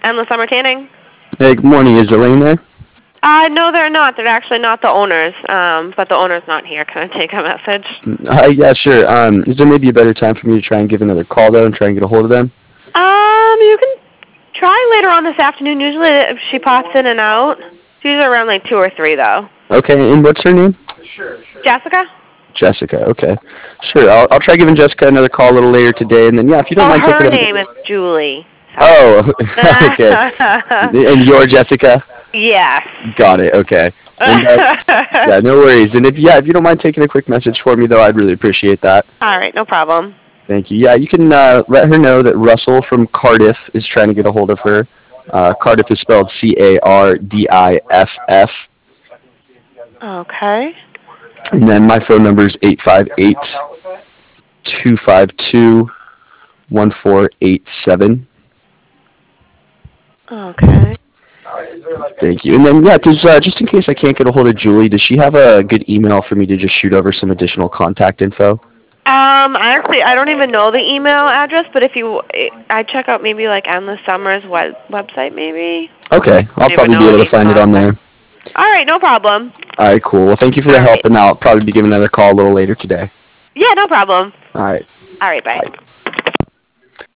Endless Summer Tanning. Hey, good morning. Is Elaine there? No, they're not. They're actually not the owners. But the owner's not here. Can I take a message? Yeah, sure. Is there maybe a better time for me to try and give another call though and try and get a hold of them? You can try later on this afternoon. Usually she pops in and out. She's usually around like 2 or 3 though. Okay, and what's her name? Jessica? Jessica. Okay, sure. I'll try giving Jessica another call a little later today, and then yeah, if you don't Oh, mind taking her a. name is Julie. Sorry. Oh, okay. And you're Jessica. Yes. Got it. Okay. And yeah, no worries. And if you don't mind taking a quick message for me though, I'd really appreciate that. All right, no problem. Thank you. Yeah, you can let her know that Russell from Cardiff is trying to get a hold of her. Cardiff is spelled Cardiff. Okay. And then my phone number is 858-252-1487. Okay. Thank you. And then, yeah, just in case I can't get a hold of Julie, does she have a good email for me to just shoot over some additional contact info? I don't even know the email address, but if you, I check out maybe like Endless Summer's website, maybe. Okay, I I'll don't even probably know be able to any find it on there. contact. All right, no problem. All right, cool. Well, thank you for the All help, right. and I'll probably be giving another call a little later today. Yeah, no problem. All right, All right, bye. bye.